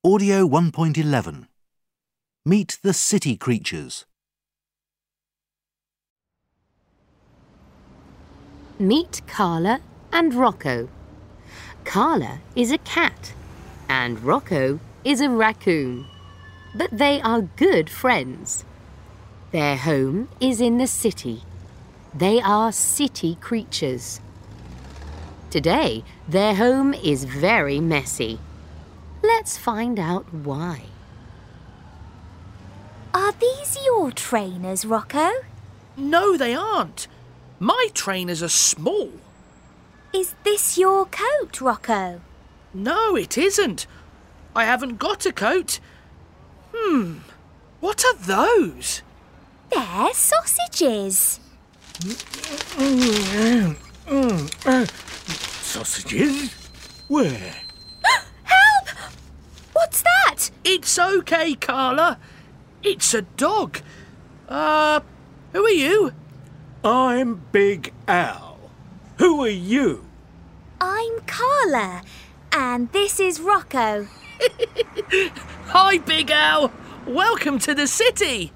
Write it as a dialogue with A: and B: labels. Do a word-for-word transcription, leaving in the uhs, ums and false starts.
A: Audio one point eleven. Meet the city creatures.
B: Meet Carla and Rocco. Carla is a cat and Rocco is a raccoon. But they are good friends. Their home is in the city. They are city creatures. Today, their home is very messy. Let's find out why.
C: Are these your trainers, Rocco?
D: No, they aren't. My trainers are small.
C: Is this your coat, Rocco?
D: No, it isn't. I haven't got a coat. Hmm, what are those?
C: They're sausages.
E: Sausages? Where?
C: Help! What's that?
D: It's okay, Carla. It's a dog. Uh, who are you?
E: I'm Big Al. Who are you?
C: I'm Carla, and this is Rocco.
D: Hi, Big Al. Welcome to the city.